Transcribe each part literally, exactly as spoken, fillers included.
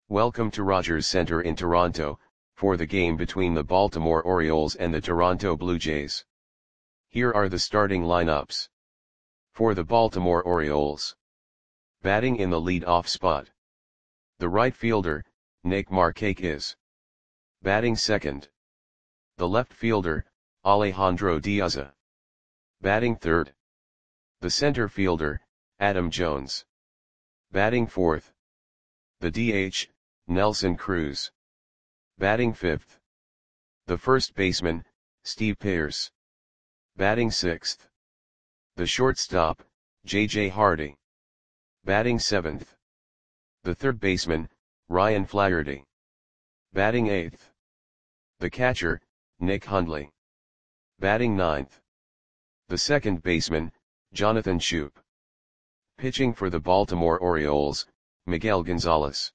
Welcome to Rogers Centre in Toronto, for the game between the Baltimore Orioles and the Toronto Blue Jays. Here are the starting lineups. For the Baltimore Orioles. Batting in the lead-off spot. The right fielder, Nick Markakis. Batting second. The left fielder, Alejandro Diaz. Batting third. The center fielder, Adam Jones. Batting fourth. The D H, Nelson Cruz. Batting fifth. The first baseman, Steve Pearce. Batting sixth. The shortstop, J J Hardy. Batting seventh. The third baseman, Ryan Flaherty. Batting eighth. The catcher, Nick Hundley. Batting ninth. The second baseman, Jonathan Schoop. Pitching for the Baltimore Orioles, Miguel Gonzalez.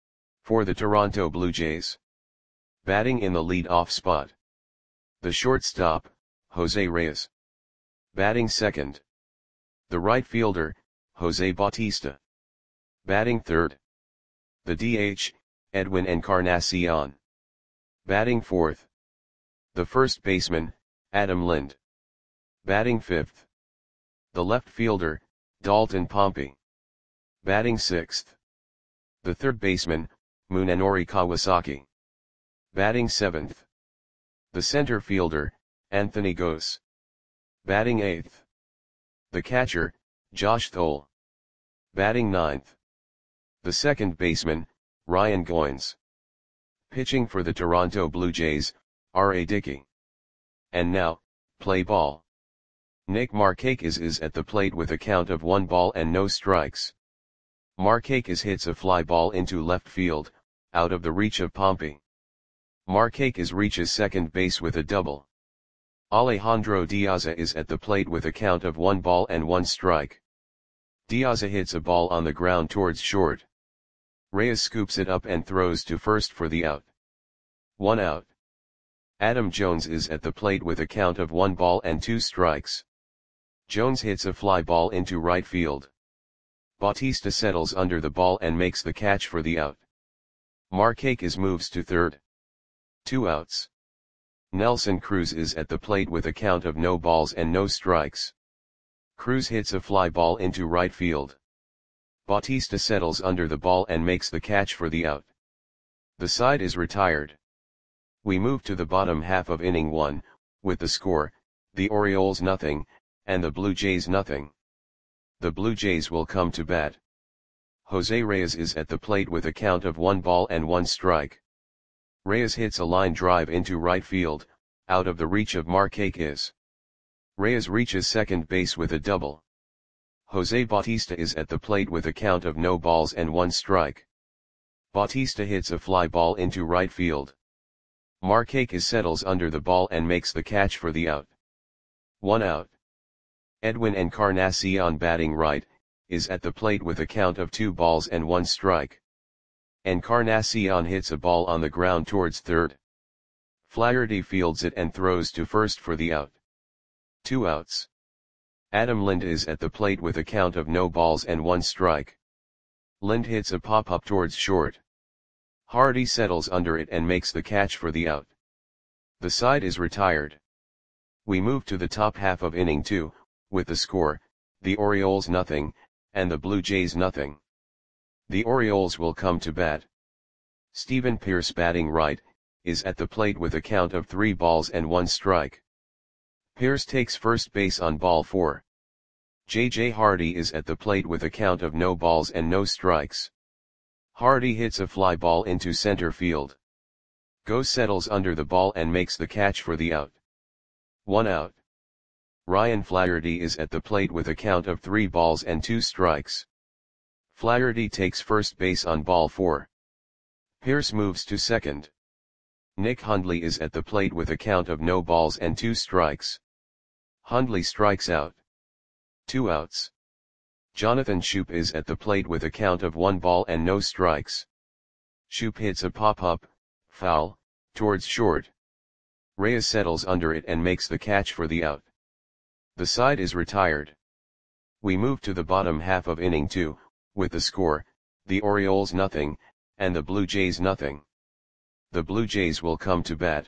For the Toronto Blue Jays. Batting in the lead-off spot. The shortstop, Jose Reyes. Batting second. The right fielder, Jose Bautista. Batting third. The D H, Edwin Encarnacion. Batting fourth. The first baseman, Adam Lind. Batting fifth. The left fielder, Dalton Pompey. Batting sixth. The third baseman, Munenori Kawasaki. Batting seventh. The center fielder, Anthony Gose. Batting eighth. The catcher, Josh Thole. Batting ninth. The second baseman, Ryan Goins. Pitching for the Toronto Blue Jays, R A Dickey. And now, play ball. Nick Markakis is at the plate with a count of one ball and no strikes. Markakis hits a fly ball into left field, out of the reach of Pompey. Markakis reaches second base with a double. Alejandro Diaz is at the plate with a count of one ball and one strike. Diaz hits a ball on the ground towards short. Reyes scoops it up and throws to first for the out. One out. Adam Jones is at the plate with a count of one ball and two strikes. Jones hits a fly ball into right field. Bautista settles under the ball and makes the catch for the out. Markakis moves to third. Two outs. Nelson Cruz is at the plate with a count of no balls and no strikes. Cruz hits a fly ball into right field. Bautista settles under the ball and makes the catch for the out. The side is retired. We move to the bottom half of inning one, with the score, the Orioles nothing, and the Blue Jays nothing. The Blue Jays will come to bat. Jose Reyes is at the plate with a count of one ball and one strike. Reyes hits a line drive into right field, out of the reach of Markakis. Reyes reaches second base with a double. Jose Bautista is at the plate with a count of no balls and one strike. Bautista hits a fly ball into right field. Markakis settles under the ball and makes the catch for the out. One out. Edwin Encarnacion, batting right, is at the plate with a count of two balls and one strike. Encarnacion hits a ball on the ground towards third. Flaherty fields it and throws to first for the out. Two outs. Adam Lind is at the plate with a count of no balls and one strike. Lind hits a pop-up towards short. Hardy settles under it and makes the catch for the out. The side is retired. We move to the top half of inning two, with the score, the Orioles nothing, and the Blue Jays nothing. The Orioles will come to bat. Stephen Pearce, batting right, is at the plate with a count of three balls and one strike. Pearce takes first base on ball four. J J Hardy is at the plate with a count of no balls and no strikes. Hardy hits a fly ball into center field. Gose settles under the ball and makes the catch for the out. One out. Ryan Flaherty is at the plate with a count of three balls and two strikes. Flaherty takes first base on ball four. Pearce moves to second. Nick Hundley is at the plate with a count of no balls and two strikes. Hundley strikes out. Two outs. Jonathan Schoop is at the plate with a count of one ball and no strikes. Schoop hits a pop-up, foul, towards short. Reyes settles under it and makes the catch for the out. The side is retired. We move to the bottom half of inning two, with the score, the Orioles nothing, and the Blue Jays nothing. The Blue Jays will come to bat.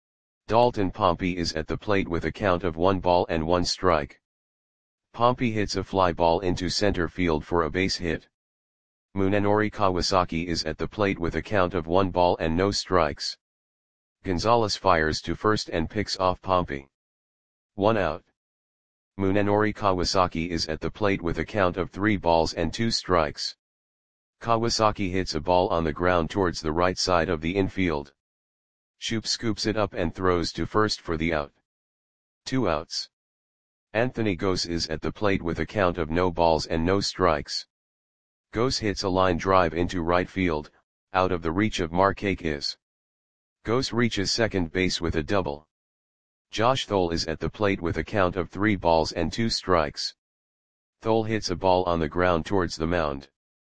Dalton Pompey is at the plate with a count of one ball and one strike. Pompey hits a fly ball into center field for a base hit. Munenori Kawasaki is at the plate with a count of one ball and no strikes. Gonzalez fires to first and picks off Pompey. One out. Munenori Kawasaki is at the plate with a count of three balls and two strikes. Kawasaki hits a ball on the ground towards the right side of the infield. Shoop scoops it up and throws to first for the out. Two outs. Anthony Gose is at the plate with a count of no balls and no strikes. Gose hits a line drive into right field, out of the reach of Markakis. Gose reaches second base with a double. Josh Thole is at the plate with a count of three balls and two strikes. Thole hits a ball on the ground towards the mound.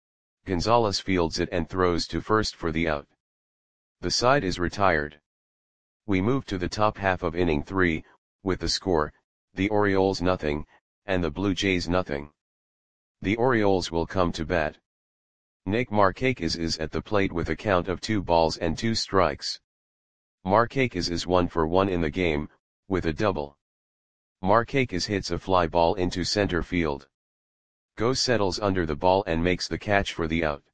Gonzalez fields it and throws to first for the out. The side is retired. We move to the top half of inning three, with the score, the Orioles nothing, and the Blue Jays nothing. The Orioles will come to bat. Nick Markakis is at the plate with a count of two balls and two strikes. Markakis is one for one in the game, with a double. Markakis hits a fly ball into center field. Gose settles under the ball and makes the catch for the out.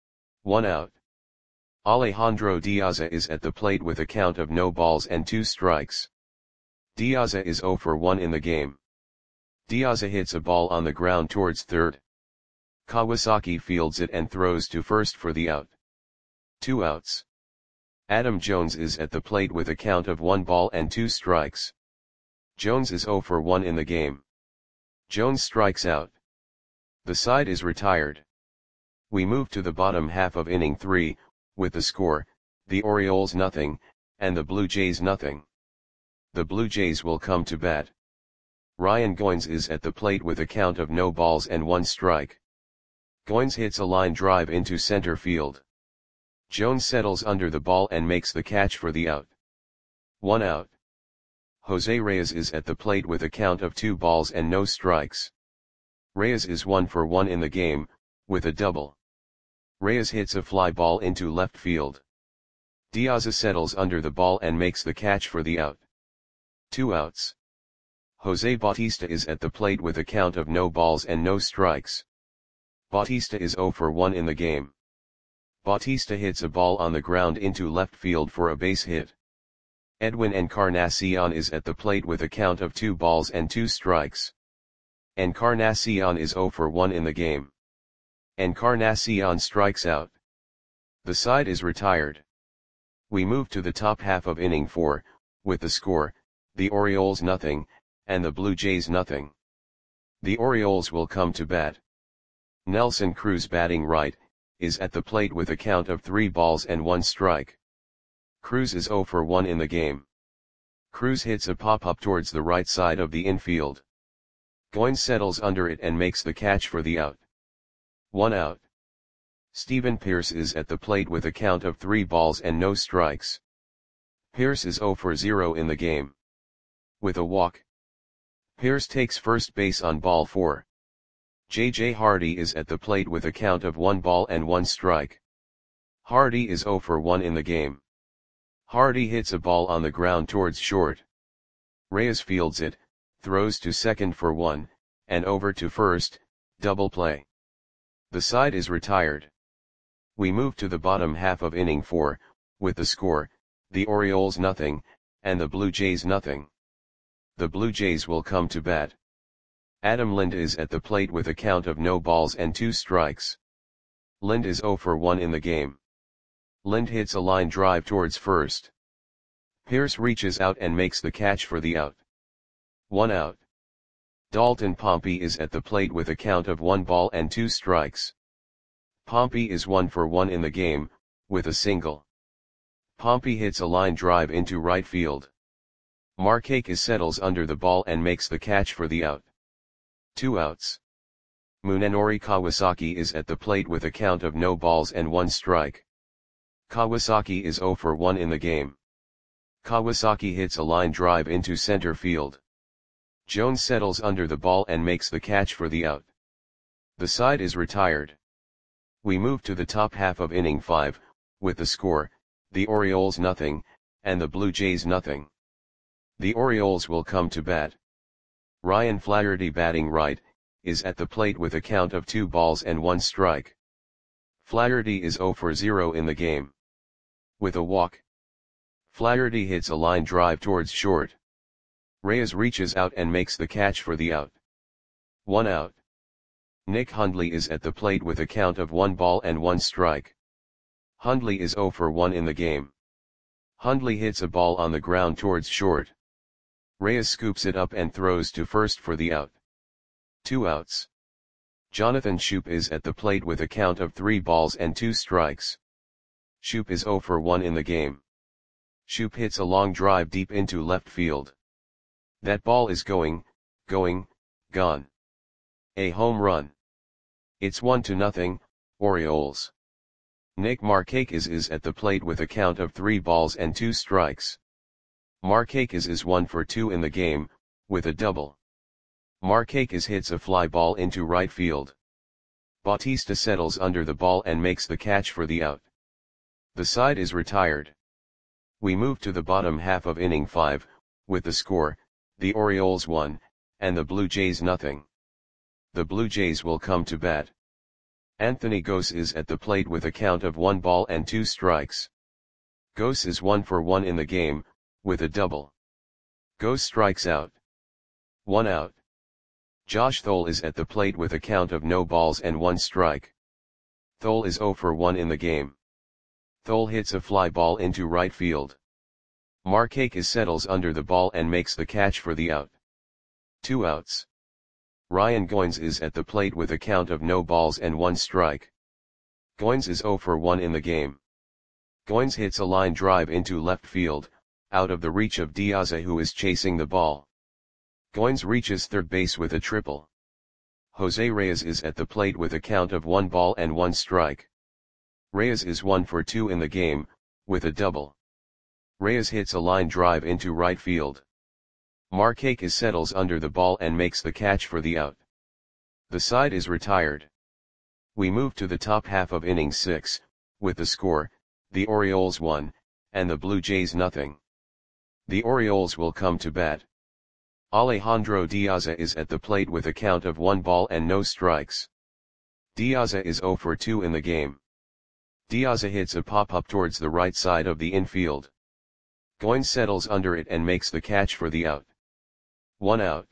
One out. Alejandro Diaza is at the plate with a count of no balls and two strikes. Diaza is zero for one in the game. Diaza hits a ball on the ground towards third. Kawasaki fields it and throws to first for the out. Two outs. Adam Jones is at the plate with a count of one ball and two strikes. Jones is zero for one in the game. Jones strikes out. The side is retired. We move to the bottom half of inning three, with the score, the Orioles nothing, and the Blue Jays nothing. The Blue Jays will come to bat. Ryan Goins is at the plate with a count of no balls and one strike. Goins hits a line drive into center field. Jones settles under the ball and makes the catch for the out. One out. Jose Reyes is at the plate with a count of two balls and no strikes. Reyes is one for one in the game, with a double. Reyes hits a fly ball into left field. Diaza settles under the ball and makes the catch for the out. Two outs. Jose Bautista is at the plate with a count of no balls and no strikes. Bautista is zero for one in the game. Bautista hits a ball on the ground into left field for a base hit. Edwin Encarnacion is at the plate with a count of two balls and two strikes. Encarnacion is zero for one in the game. Encarnacion strikes out. The side is retired. We move to the top half of inning four, with the score, the Orioles nothing, and the Blue Jays nothing. The Orioles will come to bat. Nelson Cruz batting right, is at the plate with a count of three balls and one strike. Cruz is zero for one in the game. Cruz hits a pop-up towards the right side of the infield. Goins settles under it and makes the catch for the out. One out. Stephen Pearce is at the plate with a count of three balls and no strikes. Pearce is zero for zero in the game. With a walk. Pearce takes first base on ball four. J J Hardy is at the plate with a count of one ball and one strike. Hardy is zero for one in the game. Hardy hits a ball on the ground towards short. Reyes fields it, throws to second for one, and over to first, double play. The side is retired. We move to the bottom half of inning four, with the score, the Orioles nothing, and the Blue Jays nothing. The Blue Jays will come to bat. Adam Lind is at the plate with a count of no balls and two strikes. Lind is zero for one in the game. Lind hits a line drive towards first. Pearce reaches out and makes the catch for the out. One out. Dalton Pompey is at the plate with a count of one ball and two strikes. Pompey is one for one in the game, with a single. Pompey hits a line drive into right field. Markakis settles under the ball and makes the catch for the out. Two outs. Munenori Kawasaki is at the plate with a count of no balls and one strike. Kawasaki is zero for one in the game. Kawasaki hits a line drive into center field. Jones settles under the ball and makes the catch for the out. The side is retired. We move to the top half of inning five, with the score, the Orioles nothing, and the Blue Jays nothing. The Orioles will come to bat. Ryan Flaherty, batting right, is at the plate with a count of two balls and one strike. Flaherty is zero for zero in the game. With a walk, Flaherty hits a line drive towards short. Reyes reaches out and makes the catch for the out. One out. Nick Hundley is at the plate with a count of one ball and one strike. Hundley is zero for one in the game. Hundley hits a ball on the ground towards short. Reyes scoops it up and throws to first for the out. Two outs. Jonathan Schoop is at the plate with a count of three balls and two strikes. Schoop is zero for one in the game. Schoop hits a long drive deep into left field. That ball is going, going, gone. A home run. It's one to nothing, Orioles. Nick Markakis is at the plate with a count of three balls and two strikes. Markakis is one for two in the game, with a double. Markakis hits a fly ball into right field. Bautista settles under the ball and makes the catch for the out. The side is retired. We move to the bottom half of inning five, with the score, the Orioles one, and the Blue Jays nothing. The Blue Jays will come to bat. Anthony Gose is at the plate with a count of one ball and two strikes. Gose is one for one in the game, with a double. Gose strikes out. One out. Josh Thole is at the plate with a count of no balls and one strike. Thole is zero for one in the game. Thole hits a fly ball into right field. Markakis settles under the ball and makes the catch for the out. Two outs. Ryan Goins is at the plate with a count of no balls and one strike. Goins is zero for one in the game. Goins hits a line drive into left field, out of the reach of Diaz, who is chasing the ball. Goins reaches third base with a triple. Jose Reyes is at the plate with a count of one ball and one strike. Reyes is one for two in the game, with a double. Reyes hits a line drive into right field. Markakis settles under the ball and makes the catch for the out. The side is retired. We move to the top half of inning six, with the score, the Orioles one, and the Blue Jays nothing. The Orioles will come to bat. Alejandro Diaz is at the plate with a count of one ball and no strikes. Diaz is zero for two in the game. Diaz hits a pop-up towards the right side of the infield. Goins settles under it and makes the catch for the out. One out.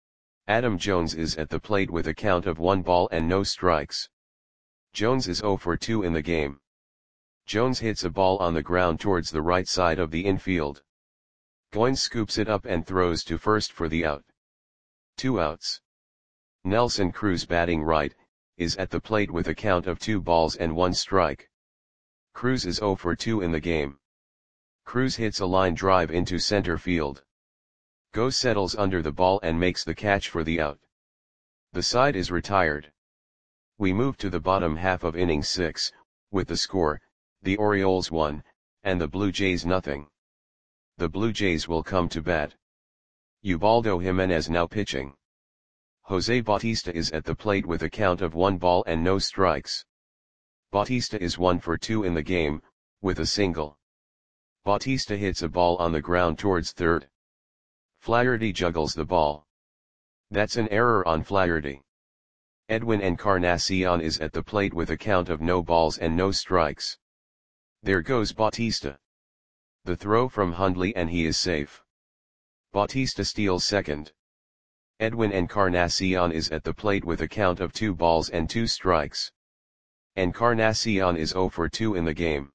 Adam Jones is at the plate with a count of one ball and no strikes. Jones is zero for two in the game. Jones hits a ball on the ground towards the right side of the infield. Goins scoops it up and throws to first for the out. Two outs. Nelson Cruz, batting right, is at the plate with a count of two balls and one strike. Cruz is zero for two in the game. Cruz hits a line drive into center field. Gose settles under the ball and makes the catch for the out. The side is retired. We move to the bottom half of inning six, with the score, the Orioles one, and the Blue Jays nothing. The Blue Jays will come to bat. Ubaldo Jimenez now pitching. Jose Bautista is at the plate with a count of one ball and no strikes. Bautista is one for two in the game, with a single. Bautista hits a ball on the ground towards third. Flaherty juggles the ball. That's an error on Flaherty. Edwin Encarnacion is at the plate with a count of no balls and no strikes. There goes Bautista. The throw from Hundley and he is safe. Bautista steals second. Edwin Encarnacion is at the plate with a count of two balls and two strikes. Encarnacion is zero for two in the game.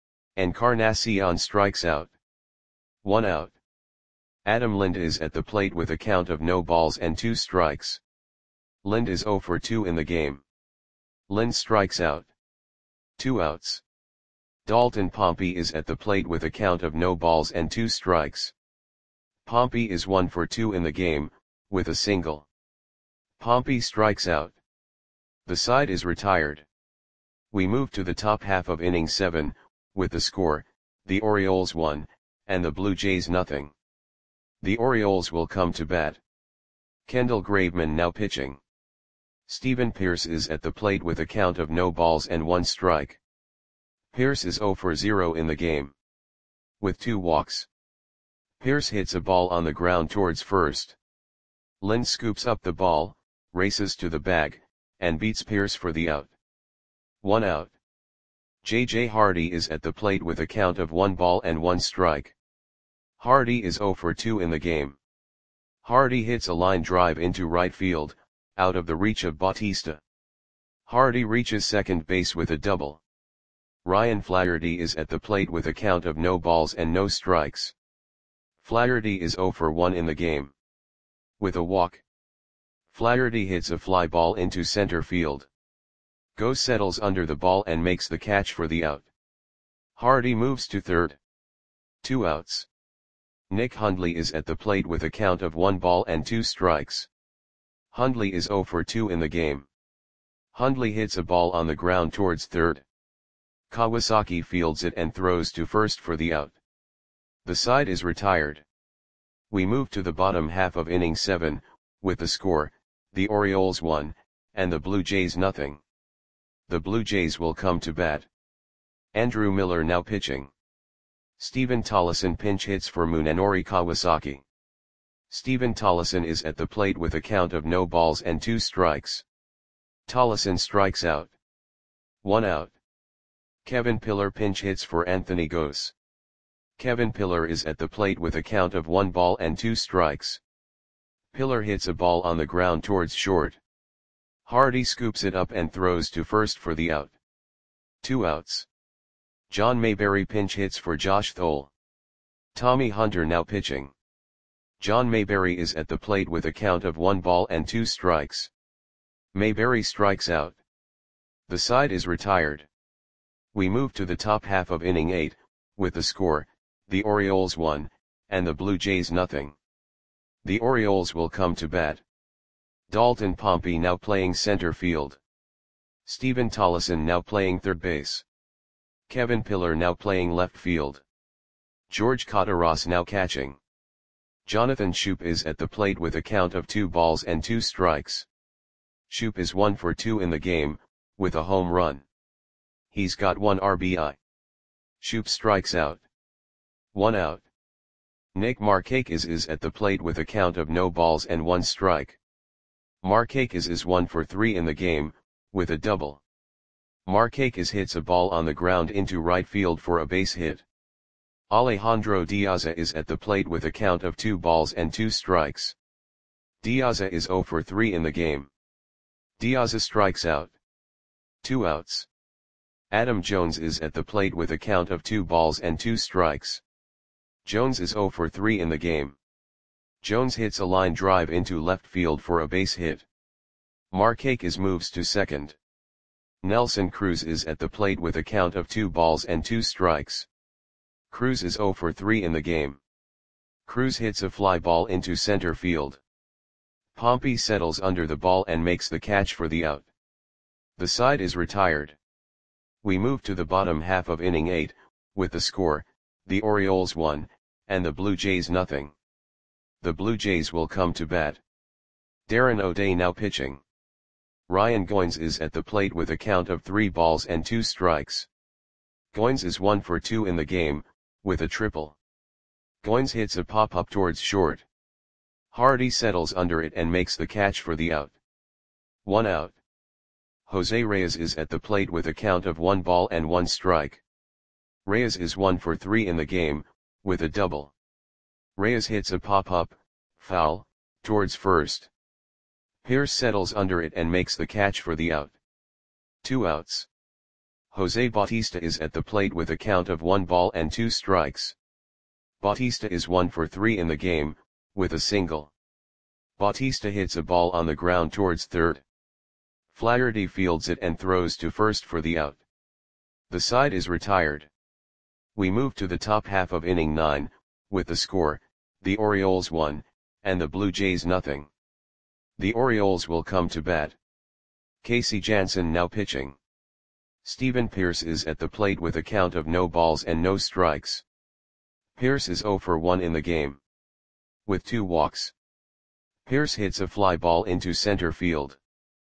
Encarnacion strikes out. One out. Adam Lind is at the plate with a count of no balls and two strikes. Lind is zero for two in the game. Lind strikes out. Two outs. Dalton Pompey is at the plate with a count of no balls and two strikes. Pompey is one for two in the game, with a single. Pompey strikes out. The side is retired. We move to the top half of inning seven, with the score, the Orioles one, and the Blue Jays nothing. The Orioles will come to bat. Kendall Graveman now pitching. Steven Pearce is at the plate with a count of no balls and one strike. Pearce is zero for zero in the game. With two walks. Pearce hits a ball on the ground towards first. Lynn scoops up the ball, races to the bag, and beats Pearce for the out. One out. J J Hardy is at the plate with a count of one ball and one strike. Hardy is zero for two in the game. Hardy hits a line drive into right field, out of the reach of Bautista. Hardy reaches second base with a double. Ryan Flaherty is at the plate with a count of no balls and no strikes. Flaherty is zero for one in the game. With a walk. Flaherty hits a fly ball into center field. Go settles under the ball and makes the catch for the out. Hardy moves to third. Two outs. Nick Hundley is at the plate with a count of one ball and two strikes. Hundley is zero for two in the game. Hundley hits a ball on the ground towards third. Kawasaki fields it and throws to first for the out. The side is retired. We move to the bottom half of inning seven, with the score, the Orioles one, and the Blue Jays nothing. The Blue Jays will come to bat. Andrew Miller now pitching. Steven Tollison pinch hits for Munenori Kawasaki. Steven Tollison is at the plate with a count of no balls and two strikes. Tollison strikes out. One out. Kevin Pillar pinch hits for Anthony Gose. Kevin Pillar is at the plate with a count of one ball and two strikes. Pillar hits a ball on the ground towards short. Hardy scoops it up and throws to first for the out. Two outs. John Mayberry pinch hits for Josh Thole. Tommy Hunter now pitching. John Mayberry is at the plate with a count of one ball and two strikes. Mayberry strikes out. The side is retired. We move to the top half of inning eight, with the score, the Orioles one, and the Blue Jays nothing. The Orioles will come to bat. Dalton Pompey now playing center field. Steven Tollison now playing third base. Kevin Pillar now playing left field. George Cotaros now catching. Jonathan Schoop is at the plate with a count of two balls and two strikes. Schoop is one for two in the game, with a home run. He's got one R B I. Schoop strikes out. One out. Nick Markakis is at the plate with a count of no balls and one strike. Markakis is one for three in the game, with a double. Markakis hits a ball on the ground into right field for a base hit. Alejandro Diaza is at the plate with a count of two balls and two strikes. Diaza is zero for three in the game. Diaza strikes out. Two outs. Adam Jones is at the plate with a count of two balls and two strikes. Jones is zero for three in the game. Jones hits a line drive into left field for a base hit. Markakis moves to second. Nelson Cruz is at the plate with a count of two balls and two strikes. Cruz is zero for three in the game. Cruz hits a fly ball into center field. Pompey settles under the ball and makes the catch for the out. The side is retired. We move to the bottom half of inning eight, with the score, the Orioles one, and the Blue Jays nothing. The Blue Jays will come to bat. Darren O'Day now pitching. Ryan Goins is at the plate with a count of three balls and two strikes. Goins is one for two in the game, with a triple. Goins hits a pop-up towards short. Hardy settles under it and makes the catch for the out. One out. Jose Reyes is at the plate with a count of one ball and one strike. Reyes is one for three in the game, with a double. Reyes hits a pop-up, foul, towards first. Pearce settles under it and makes the catch for the out. Two outs. Jose Bautista is at the plate with a count of one ball and two strikes. Bautista is one for three in the game, with a single. Bautista hits a ball on the ground towards third. Flaherty fields it and throws to first for the out. The side is retired. We move to the top half of inning nine, with the score, the Orioles one, and the Blue Jays nothing. The Orioles will come to bat. Casey Janssen now pitching. Steven Pearce is at the plate with a count of no balls and no strikes. Pearce is zero for one in the game. With two walks. Pearce hits a fly ball into center field.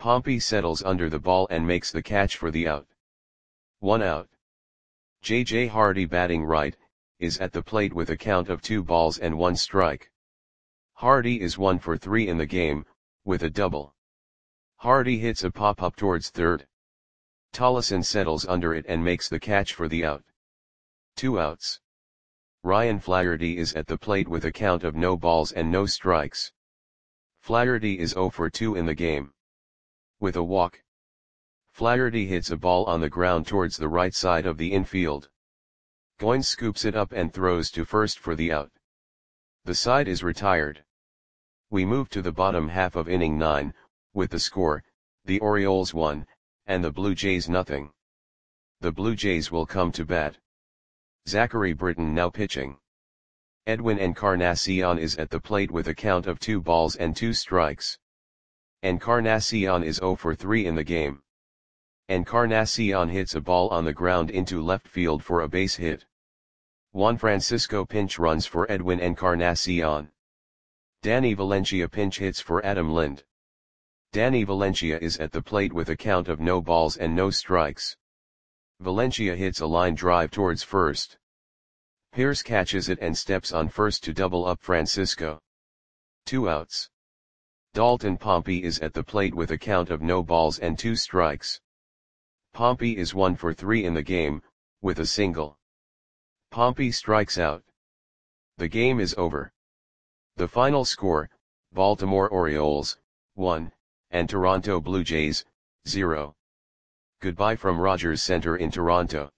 Pompey settles under the ball and makes the catch for the out. One out. J J Hardy, batting right, is at the plate with a count of two balls and one strike. Hardy is one for three in the game, with a double. Hardy hits a pop-up towards third. Tollison settles under it and makes the catch for the out. Two outs. Ryan Flaherty is at the plate with a count of no balls and no strikes. Flaherty is zero for two in the game. With a walk. Flaherty hits a ball on the ground towards the right side of the infield. Goins scoops it up and throws to first for the out. The side is retired. We move to the bottom half of inning nine, with the score, the Orioles one, and the Blue Jays nothing. The Blue Jays will come to bat. Zachary Britton now pitching. Edwin Encarnacion is at the plate with a count of two balls and two strikes. Encarnacion is zero for three in the game. Encarnacion hits a ball on the ground into left field for a base hit. Juan Francisco pinch runs for Edwin Encarnacion. Danny Valencia pinch hits for Adam Lind. Danny Valencia is at the plate with a count of no balls and no strikes. Valencia hits a line drive towards first. Pierce catches it and steps on first to double up Francisco. Two outs. Dalton Pompey is at the plate with a count of no balls and two strikes. Pompey is one for three in the game, with a single. Pompey strikes out. The game is over. The final score, Baltimore Orioles, one, and Toronto Blue Jays, zero. Goodbye from Rogers Center in Toronto.